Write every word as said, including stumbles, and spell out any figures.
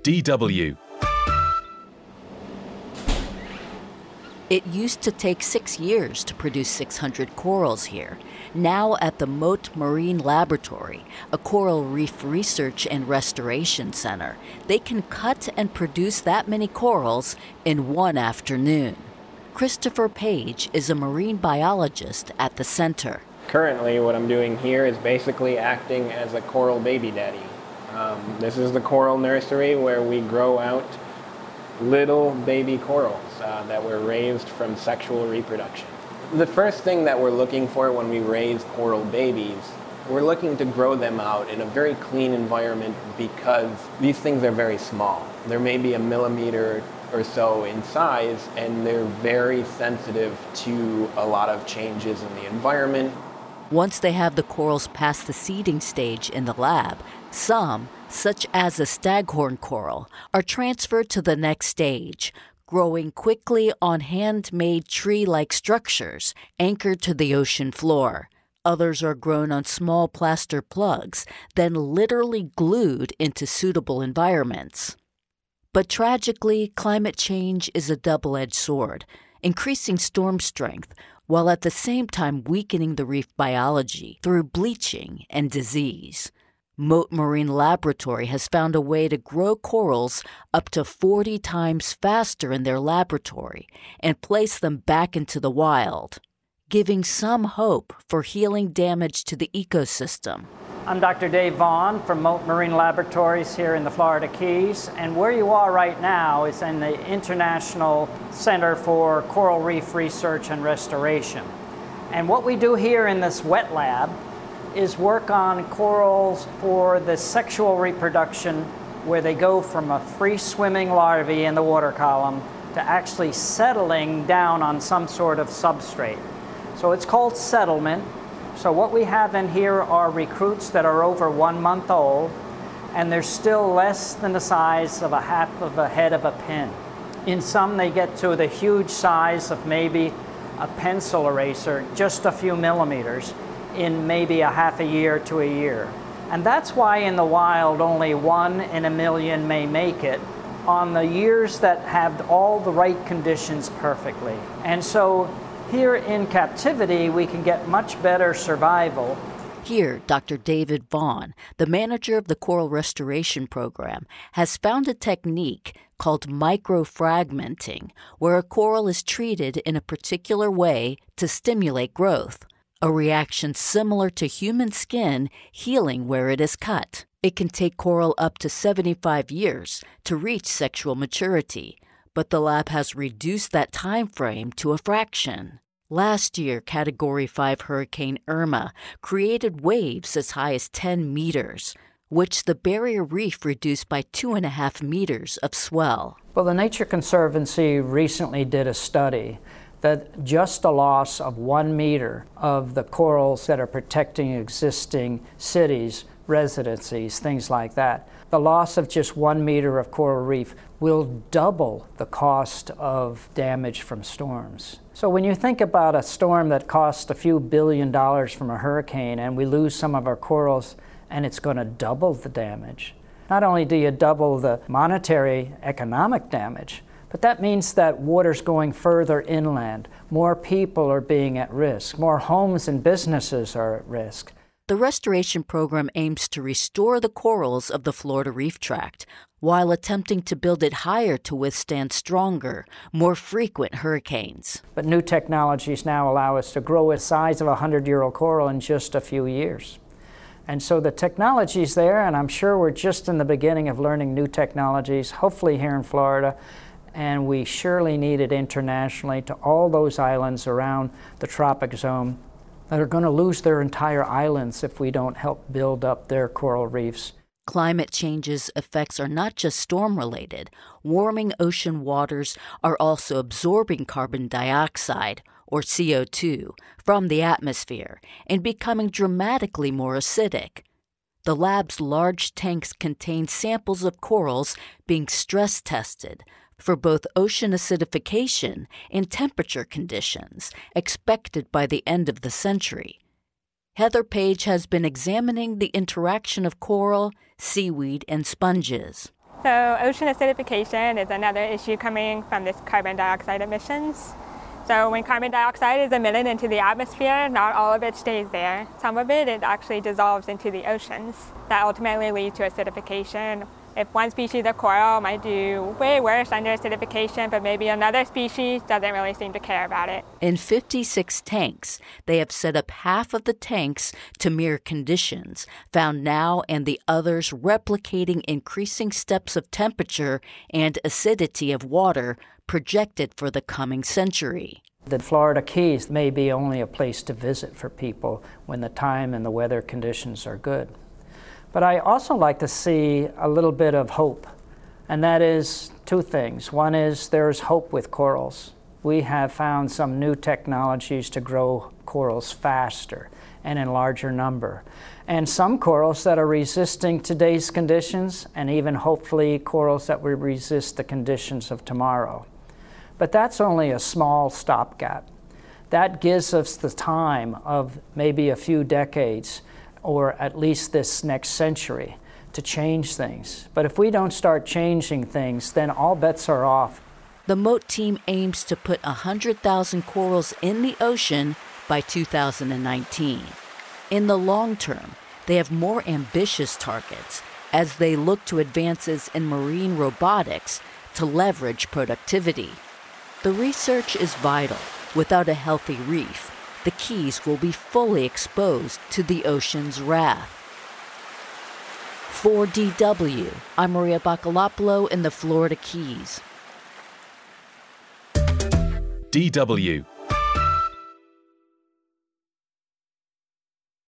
D W. It used to take six years to produce six hundred corals here. Now at the Mote Marine Laboratory, a coral reef research and restoration center, they can cut and produce that many corals in one afternoon. Christopher Page is a marine biologist at the center. Currently, what I'm doing here is basically acting as a coral baby daddy. Um, this is the coral nursery where we grow out little baby corals uh, that were raised from sexual reproduction. The first thing that we're looking for when we raise coral babies, we're looking to grow them out in a very clean environment because these things are very small. They're maybe a millimeter or so in size, and they're very sensitive to a lot of changes in the environment. Once they have the corals past the seeding stage in the lab, some, such as a staghorn coral, are transferred to the next stage, growing quickly on handmade tree-like structures anchored to the ocean floor. Others are grown on small plaster plugs, then literally glued into suitable environments. But tragically, climate change is a double-edged sword, increasing storm strength, while at the same time weakening the reef biology through bleaching and disease. Mote Marine Laboratory has found a way to grow corals up to forty times faster in their laboratory and place them back into the wild, giving some hope for healing damage to the ecosystem. I'm Doctor Dave Vaughn from Mote Marine Laboratories here in the Florida Keys, and where you are right now is in the International Center for Coral Reef Research and Restoration. And what we do here in this wet lab is work on corals for the sexual reproduction, where they go from a free-swimming larvae in the water column to actually settling down on some sort of substrate. So it's called settlement. So what we have in here are recruits that are over one month old, and they're still less than the size of a half of a head of a pin. In some, they get to the huge size of maybe a pencil eraser, just a few millimeters, in maybe a half a year to a year. And that's why in the wild only one in a million may make it on the years that have all the right conditions perfectly. And so here in captivity, we can get much better survival. Here, Doctor David Vaughn, the manager of the Coral Restoration Program, has found a technique called microfragmenting, where a coral is treated in a particular way to stimulate growth, a reaction similar to human skin healing where it is cut. It can take coral up to seventy-five years to reach sexual maturity, but the lab has reduced that time frame to a fraction. Last year, Category five Hurricane Irma created waves as high as ten meters, which the barrier reef reduced by two and a half meters of swell. Well, the Nature Conservancy recently did a study that just a loss of one meter of the corals that are protecting existing cities, residencies, things like that, the loss of just one meter of coral reef will double the cost of damage from storms. So when you think about a storm that costs a few billion dollars from a hurricane and we lose some of our corals and it's going to double the damage, not only do you double the monetary economic damage, but that means that water's going further inland. More people are being at risk. More homes and businesses are at risk. The restoration program aims to restore the corals of the Florida Reef Tract while attempting to build it higher to withstand stronger, more frequent hurricanes. But new technologies now allow us to grow the size of a hundred-year-old coral in just a few years. And so the technology's there, and I'm sure we're just in the beginning of learning new technologies, hopefully here in Florida, and we surely need it internationally to all those islands around the tropic zone that are going to lose their entire islands if we don't help build up their coral reefs. Climate change's effects are not just storm-related. Warming ocean waters are also absorbing carbon dioxide, or C O two, from the atmosphere and becoming dramatically more acidic. The lab's large tanks contain samples of corals being stress-tested for both ocean acidification and temperature conditions expected by the end of the century. Heather Page has been examining the interaction of coral, seaweed, and sponges. So ocean acidification is another issue coming from this carbon dioxide emissions. So when carbon dioxide is emitted into the atmosphere, not all of it stays there. Some of it, it actually dissolves into the oceans. That ultimately leads to acidification. If one species of coral might do way worse under acidification, but maybe another species doesn't really seem to care about it. In fifty-six tanks, they have set up half of the tanks to mirror conditions found now and the others replicating increasing steps of temperature and acidity of water projected for the coming century. The Florida Keys may be only a place to visit for people when the time and the weather conditions are good. But I also like to see a little bit of hope, and that is two things. One is there's hope with corals. We have found some new technologies to grow corals faster and in larger number. And some corals that are resisting today's conditions, and even hopefully corals that will resist the conditions of tomorrow. But that's only a small stopgap. That gives us the time of maybe a few decades, or at least this next century, to change things. But if we don't start changing things, then all bets are off. The Mote team aims to put one hundred thousand corals in the ocean by two thousand nineteen. In the long term, they have more ambitious targets as they look to advances in marine robotics to leverage productivity. The research is vital. Without a healthy reef, the Keys will be fully exposed to the ocean's wrath. For D W, I'm Maria Bakalopoulos in the Florida Keys. D W